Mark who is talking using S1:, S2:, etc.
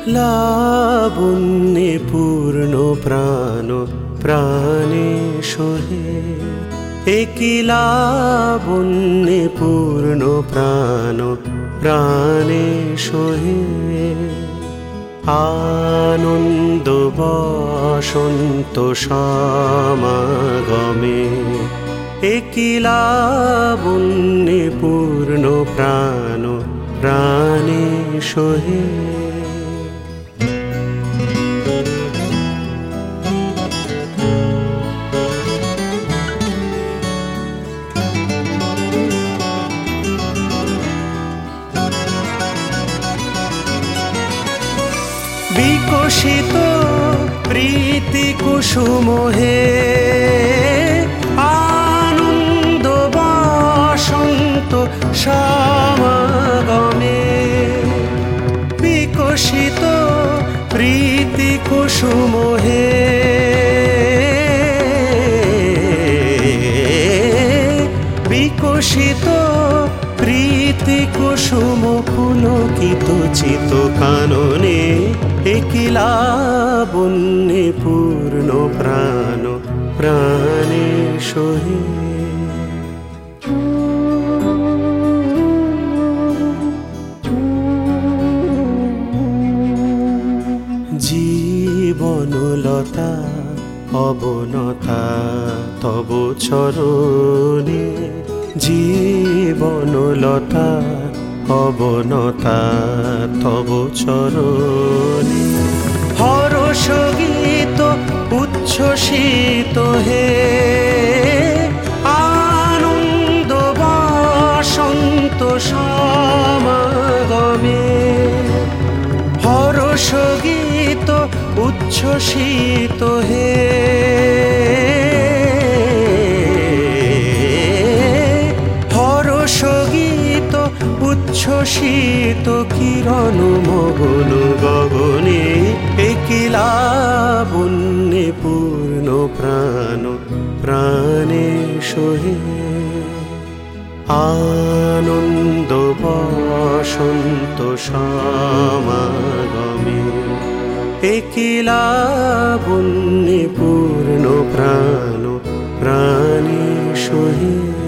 S1: লাবণ্যে পূর্ণ প্রাণ প্রাণে সোহে, একি লাবণ্যে পূর্ণ প্রাণ প্রাণে সোহে। আনন্দ বসন্ত সমাগমে, একি লাবণ্যে পূর্ণ প্রাণ প্রাণে সোহে। বিকশিত প্রীতি কুসুম হে, আনন্দ বসন্ত সমাগমে। বিকশিত প্রীতি কুসুম হে, বিকশিত প্রীতি কুসুম পুলকিত চিত কাননে, একি লাবণ্যে পূর্ণ প্রাণ প্রাণে সোহে। জীবনলতা অবনতা তব চরণে, জীবনলতা অবনতা তব চরণে। হরষ গীত উচ্ছ্বসিত হে, আনন্দ বসন্ত সমাগমে। হরষ গীত উচ্ছ্বসিত হে, হরষ গীত উচ্ছ্বসিত কিরণ মগন গগনে, একি লাবণ্যে পূর্ণ প্রাণ প্রাণে সোহে। আনন্দ বসন্ত সমাগমে, একি লাবণ্যে পূর্ণ প্রাণ প্রাণে সোহে।